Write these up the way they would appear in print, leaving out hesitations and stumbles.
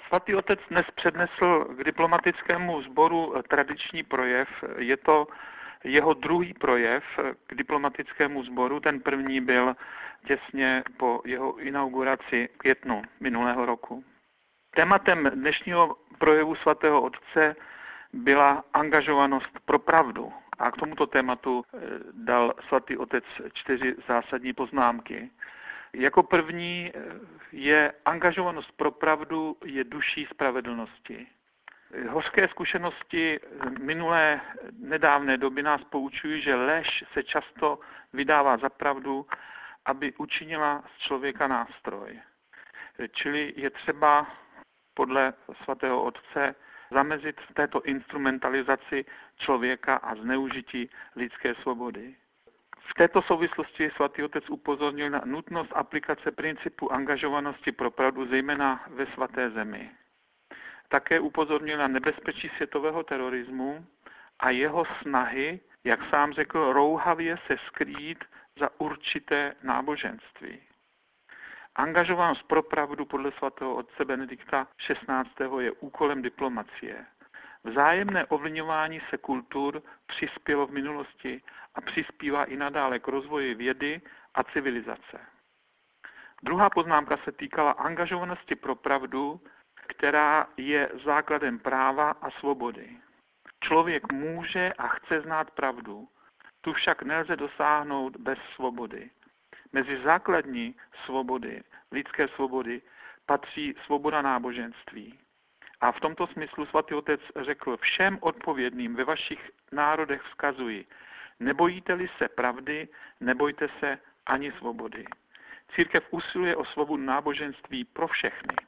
Svatý otec dnes přednesl k diplomatickému sboru tradiční projev. Je to jeho druhý projev k diplomatickému sboru. Ten první byl těsně po jeho inauguraci v květnu minulého roku. Tématem dnešního projevu svatého otce byla angažovanost pro pravdu. A k tomuto tématu dal svatý otec 4 zásadní poznámky. Jako první je angažovanost pro pravdu je duší spravedlnosti. Hořké zkušenosti minulé nedávné doby nás poučují, že lež se často vydává za pravdu, aby učinila z člověka nástroj. Čili je třeba podle svatého otce zamezit této instrumentalizaci člověka a zneužití lidské svobody. V této souvislosti svatý otec upozornil na nutnost aplikace principu angažovanosti pro pravdu, zejména ve svaté zemi. Také upozornil na nebezpečí světového terorismu a jeho snahy, jak sám řekl, rouhavě se skrýt za určité náboženství. Angažovanost pro pravdu podle svatého otce Benedikta XVI. Je úkolem diplomacie. Vzájemné ovlivňování se kultur přispělo v minulosti a přispívá i nadále k rozvoji vědy a civilizace. Druhá poznámka se týkala angažovanosti pro pravdu, která je základem práva a svobody. Člověk může a chce znát pravdu, tu však nelze dosáhnout bez svobody. Mezi základní svobody, lidské svobody, patří svoboda náboženství. A v tomto smyslu svatý otec řekl: všem odpovědným ve vašich národech vzkazuji, nebojíte-li se pravdy, nebojte se ani svobody. Církev usiluje o svobodu náboženství pro všechny.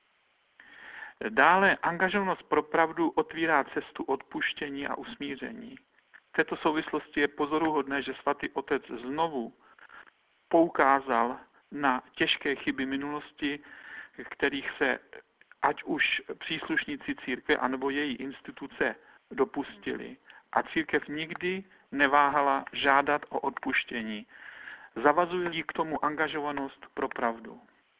Dále angažovanost pro pravdu otvírá cestu odpuštění a usmíření. V této souvislosti je pozoruhodné, že svatý otec znovu poukázal na těžké chyby minulosti, kterých se ať už příslušníci církve anebo její instituce dopustili. A církev nikdy neváhala žádat o odpuštění. Zavazuje jí k tomu angažovanost pro pravdu.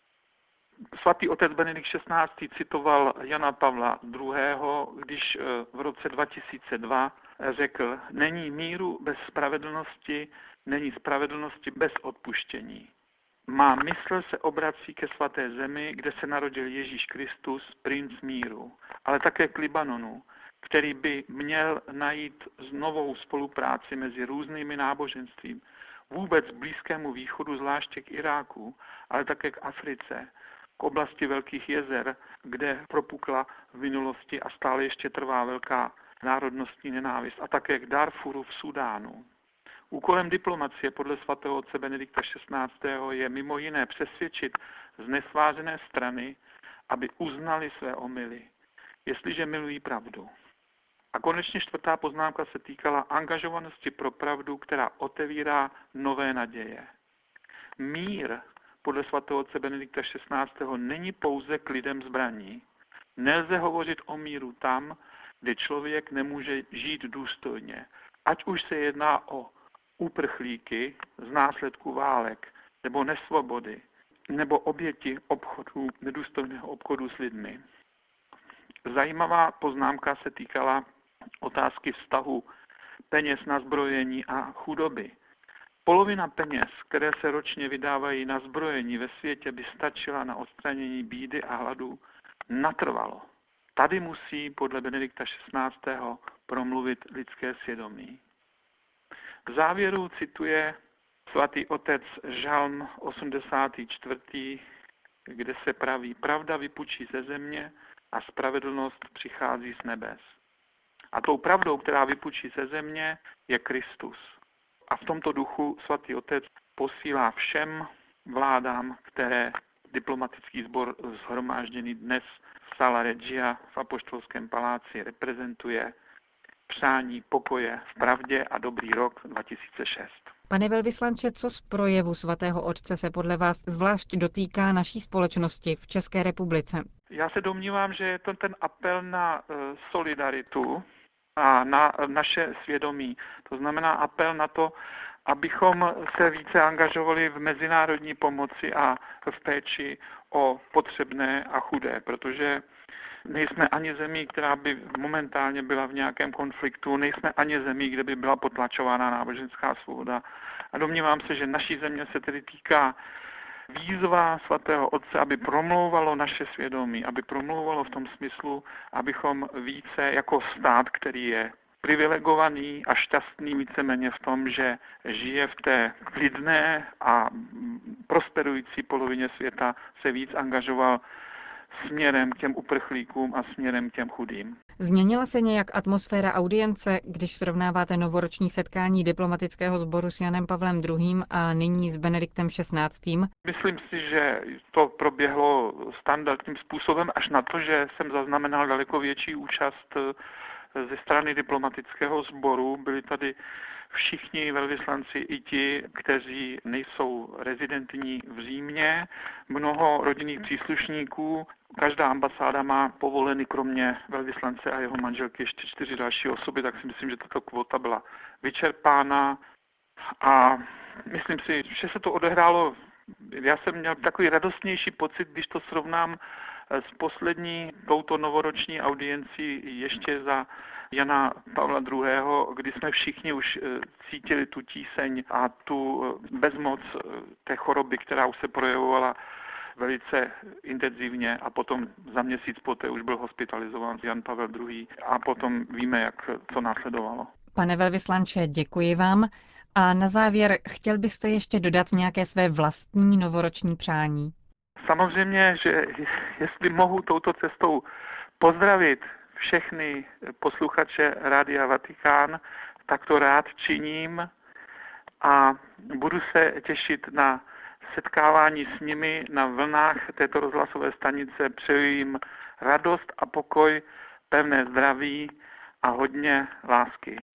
Svatý otec Benedikt XVI. Citoval Jana Pavla II., když v roce 2002 řekl: není míru bez spravedlnosti, není spravedlnosti bez odpuštění. Má mysl se obrací ke svaté zemi, kde se narodil Ježíš Kristus, princ míru, ale také k Libanonu, který by měl najít novou spolupráci mezi různými náboženstvími, vůbec Blízkému východu, zvláště k Iráku, ale také k Africe, k oblasti Velkých jezer, kde propukla v minulosti a stále ještě trvá velká národnostní nenávist, a také k Darfuru v Sudánu. Úkolem diplomacie podle svatého otce Benedikta XVI. Je mimo jiné přesvědčit znesvářené strany, aby uznali své omyly, jestliže milují pravdu. A konečně čtvrtá poznámka se týkala angažovanosti pro pravdu, která otevírá nové naděje. Mír podle svatého otce Benedikta XVI. Není pouze klidem zbraní. Nelze hovořit o míru tam, kde člověk nemůže žít důstojně. Ať už se jedná o uprchlíky z následků válek, nebo nesvobody, nebo oběti obchodu, nedůstojného obchodu s lidmi. Zajímavá poznámka se týkala otázky vztahu peněz na zbrojení a chudoby. Polovina peněz, které se ročně vydávají na zbrojení ve světě, by stačila na odstranění bídy a hladu natrvalo. Tady musí podle Benedikta XVI. Promluvit lidské svědomí. V závěru cituje svatý otec Žalm 84., kde se praví: pravda vypučí ze země a spravedlnost přichází z nebes. A tou pravdou, která vypučí ze země, je Kristus. A v tomto duchu svatý otec posílá všem vládám, které diplomatický sbor shromážděný dnes v Sala Regia v Apoštolském paláci reprezentuje, přání pokoje v pravdě a dobrý rok 2006. Pane velvyslanče, co z projevu svatého otce se podle vás zvlášť dotýká naší společnosti v České republice? Já se domnívám, že je to ten apel na solidaritu a na naše svědomí. To znamená apel na to, abychom se více angažovali v mezinárodní pomoci a v péči o potřebné a chudé, protože Nejsme ani zemí, která by momentálně byla v nějakém konfliktu, nejsme ani zemí, kde by byla potlačována náboženská svoboda. A domnívám se, že naší země se tedy týká výzva svatého Otce, aby promlouvalo naše svědomí, aby promlouvalo v tom smyslu, abychom více jako stát, který je privilegovaný a šťastný víceméně v tom, že žije v té klidné a prosperující polovině světa, se víc angažoval směrem k těm uprchlíkům a směrem k těm chudým. Změnila se nějak atmosféra audience, když srovnáváte novoroční setkání diplomatického sboru s Janem Pavlem II. A nyní s Benediktem XVI.? Myslím si, že to proběhlo standardním způsobem až na to, že jsem zaznamenal daleko větší účast ze strany diplomatického sboru. Byli tady všichni velvyslanci i ti, kteří nejsou rezidentní v Římě, mnoho rodinných příslušníků. Každá ambasáda má povoleny kromě velvyslance a jeho manželky ještě 4 další osoby, tak si myslím, že tato kvota byla vyčerpána. A myslím si, že se to odehrálo, já jsem měl takový radostnější pocit, když to srovnám s poslední touto novoroční audiencí ještě za Jana Pavla II., kdy jsme všichni už cítili tu tíseň a tu bezmoc té choroby, která už se projevovala velice intenzivně a potom za měsíc poté už byl hospitalizován Jan Pavel II. A potom víme, jak to následovalo. Pane velvyslanče, děkuji vám. A na závěr, chtěl byste ještě dodat nějaké své vlastní novoroční přání? Samozřejmě, že jestli mohu touto cestou pozdravit všechny posluchače Rádia Vatikán, tak to rád činím a budu se těšit na setkávání s nimi na vlnách této rozhlasové stanice. Přeji jim radost a pokoj, pevné zdraví a hodně lásky.